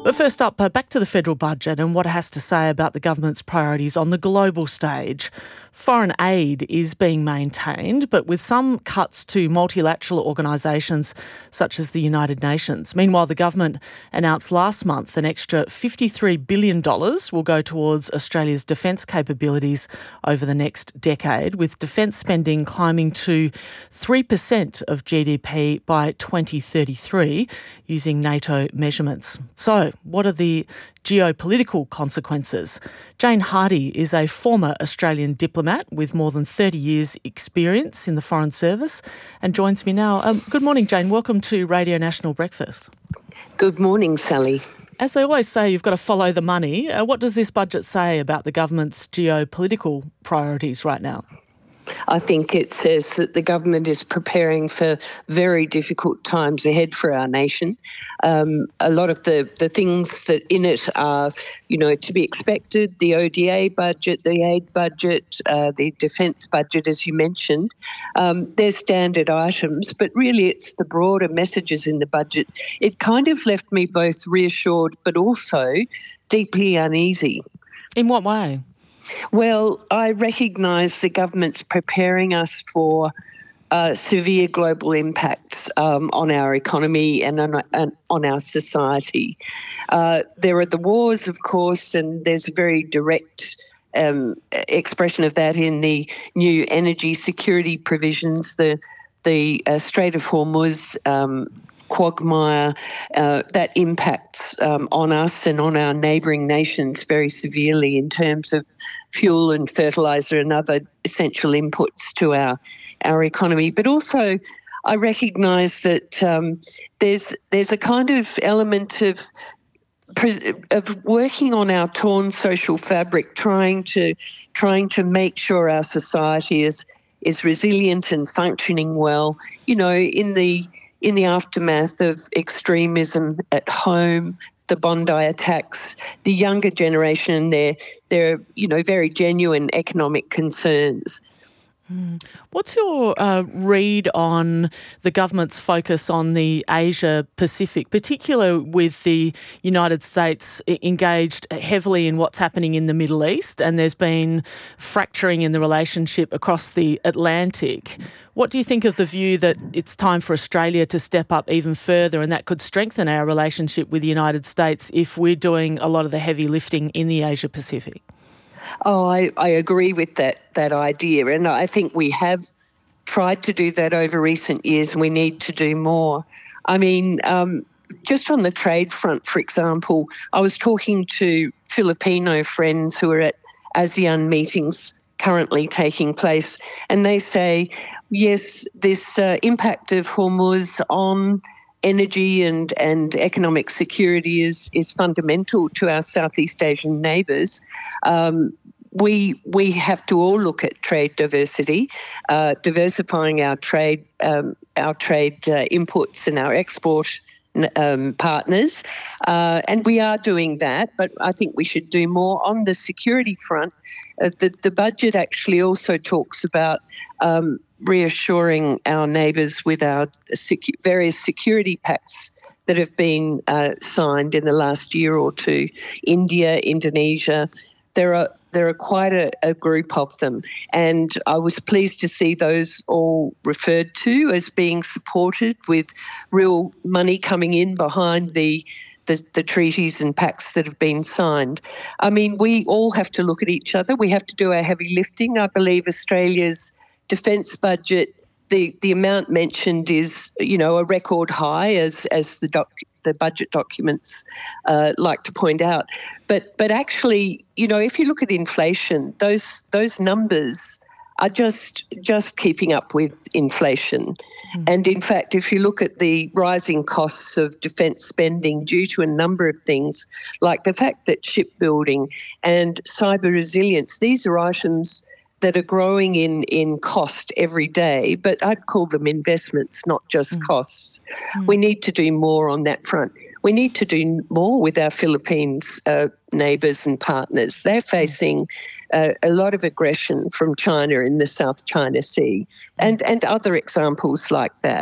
But first up, back to the federal budget and what it has to say about the government's priorities on the global stage. Foreign aid is being maintained, but with some cuts to multilateral organisations such as the United Nations. Meanwhile, the government announced last month an extra $53 billion will go towards Australia's defence capabilities over the next decade, with defence spending climbing to 3% of GDP by 2033 using NATO measurements. So, what are the geopolitical consequences? Jane Hardy is a former Australian diplomat with more than 30 years' experience in the Foreign Service and joins me now. Good morning, Jane. Welcome to Radio National Breakfast. Good morning, Sally. As they always say, you've got to follow the money. What does this budget say about the government's geopolitical priorities right now? I think it says that the government is preparing for very difficult times ahead for our nation. A lot of the things that in it are, to be expected, the ODA budget, the aid budget, the defence budget, as you mentioned, they're standard items, but really it's the broader messages in the budget. It kind of left me both reassured but also deeply uneasy. In what way? Well, I recognise the government's preparing us for severe global impacts on our economy and on our society. There are the wars, of course, and there's a very direct expression of that in the new energy security provisions, the Strait of Hormuz, quagmire, that impacts on us and on our neighbouring nations very severely in terms of fuel and fertiliser and other essential inputs to our economy. But also I recognise that there's a kind of element of working on our torn social fabric, trying to make sure our society is resilient and functioning well, in the aftermath of extremism at home, the Bondi attacks, the younger generation, their very genuine economic concerns. What's your read on the government's focus on the Asia Pacific, particularly with the United States engaged heavily in what's happening in the Middle East, and there's been fracturing in the relationship across the Atlantic? What do you think of the view that it's time for Australia to step up even further, and that could strengthen our relationship with the United States if we're doing a lot of the heavy lifting in the Asia Pacific? Oh, I agree with that idea, and I think we have tried to do that over recent years, and we need to do more. I mean, just on the trade front, for example, I was talking to Filipino friends who are at ASEAN meetings currently taking place, and they say, yes, this impact of Hormuz on energy and economic security is fundamental to our Southeast Asian neighbours. We have to all look at trade diversity, diversifying our trade inputs and our export partners, and we are doing that, but I think we should do more. On the security front, the budget actually also talks about reassuring our neighbours with our various security pacts that have been signed in the last year or two. India, Indonesia, there are quite a group of them, and I was pleased to see those all referred to as being supported with real money coming in behind the treaties and pacts that have been signed. I mean, we all have to look at each other. We have to do our heavy lifting. I believe Australia's defence budget, the amount mentioned is, a record high, as the budget documents like to point out. But actually, if you look at inflation, those numbers are just keeping up with inflation. And in fact, if you look at the rising costs of defence spending due to a number of things, like the fact that shipbuilding and cyber resilience, these are items that are growing in cost every day, but I'd call them investments, not just costs. We need to do more on that front. We need to do more with our Philippines neighbours and partners. They're facing a lot of aggression from China in the South China Sea and other examples like that.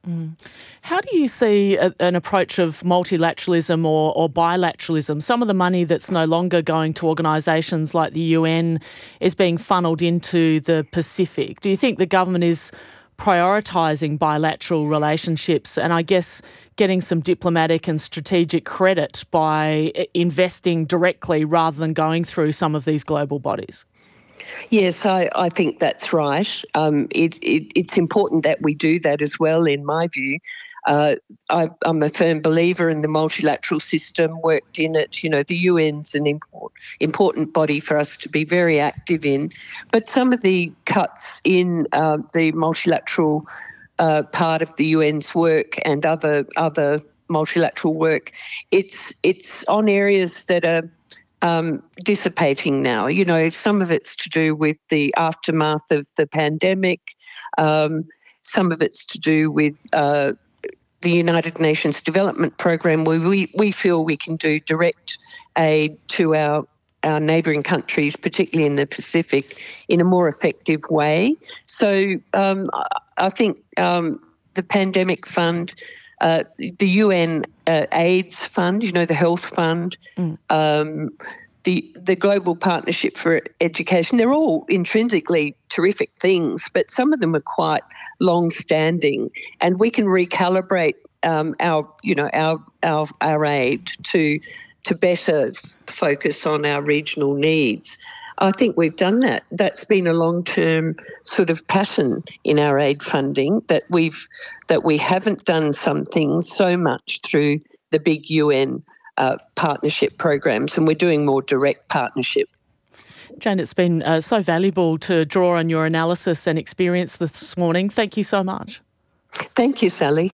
How do you see an approach of multilateralism or bilateralism? Some of the money that's no longer going to organisations like the UN is being funnelled into the Pacific. Do you think the government is prioritising bilateral relationships and I guess getting some diplomatic and strategic credit by investing directly rather than going through some of these global bodies? Yes, I think that's right. It's important that we do that as well, in my view. I'm a firm believer in the multilateral system, worked in it. You know, the UN's an important body for us to be very active in. But some of the cuts in the multilateral part of the UN's work and other multilateral work, it's on areas that are dissipating now. You know, some of it's to do with the aftermath of the pandemic. Some of it's to do with the United Nations Development Program, where we feel we can do direct aid to our neighbouring countries, particularly in the Pacific, in a more effective way. So I think the pandemic fund, the UN AIDS fund, you know, the health fund, the Global Partnership for Education, they're all intrinsically terrific things, but some of them are quite long-standing, and we can recalibrate our aid to better focus on our regional needs. I think we've done that. That's been a long-term sort of pattern in our aid funding, that we haven't done some things so much through the big UN partnership programs, and we're doing more direct partnership. Jane, it's been so valuable to draw on your analysis and experience this morning. Thank you so much. Thank you, Sally.